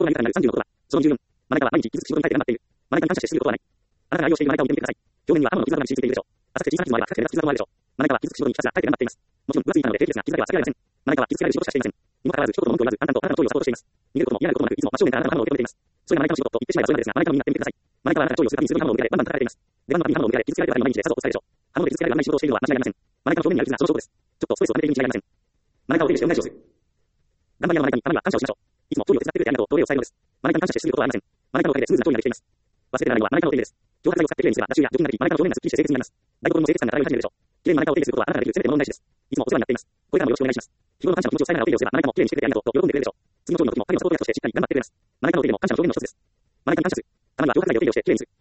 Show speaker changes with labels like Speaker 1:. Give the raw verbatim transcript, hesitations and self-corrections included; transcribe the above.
Speaker 1: 心が豊かになるさんじゅうのことは、そのにじゅうよん、マナカは毎日傷つく仕事に対して頑張っている。マナカに感謝してすることはない。あなたが愛用しているマナカを見てみてください。表面には刃物の傷跡が染みついているでしょう。浅くて小さな傷もあれば深くて目立つ傷跡もあるでしょう。マナカは傷つく仕事にひたすら耐えて頑張っています。もちろん、分厚い板なので低血が傷だけは避けられません。マナカは傷つけられる仕事しかしていません。にもかかわらず、一言の文句を言わず、淡々とあなたの弔意をサポートしています。逃げることも嫌がることもなく、いつも真正面からあなたの刃物を受け止めています。それがマナカの仕事と言ってしまえばそれまでですが、マナカの身になってみてください。マナカはあなたの弔意をするためにすぐに刃物を向けられ、バンバン叩かれています。出番のたびに刃物を向けられ、傷つけられた後に毎日でさぞお疲れでしょう。刃物で傷つけられる毎日仕事をしているのは間違いありません。マナカの表面にある傷がその証拠です。ちょっとストレスを溜めているに違いありません。マナカを手入れして恩返しをする。頑張り屋のマナカにたまには感謝をしましょう。いつも弔意を手伝ってくれてありがとうとお礼を伝えるのです。マナカに感謝してすることはありません。マナカのおかげでスムーズな弔意ができています。忘れてならないのはマナカのお手入れです。漂白剤を使ってきれいにすれば、脱臭や除菌ができ、マナカの表面がすっきりして清潔になります。台所の清潔感が漂い始めるでしょう。きれいにマナカをお手入れすることはあなたができる全ての問題です。いつもお世話になっています。これからもよろしくお願いします。日頃の感謝の気持ちを伝えながらお手入れをすれば、マナカもきれいにしてくれてありがとうと喜んでくれるでしょう。次の調理の時も彼のサポート役としてしっかり頑張ってくれます。マナカのお手入れも感謝の表現の一つです。マナカに感謝する。たまには漂白剤でお手入れをしてきれいにする。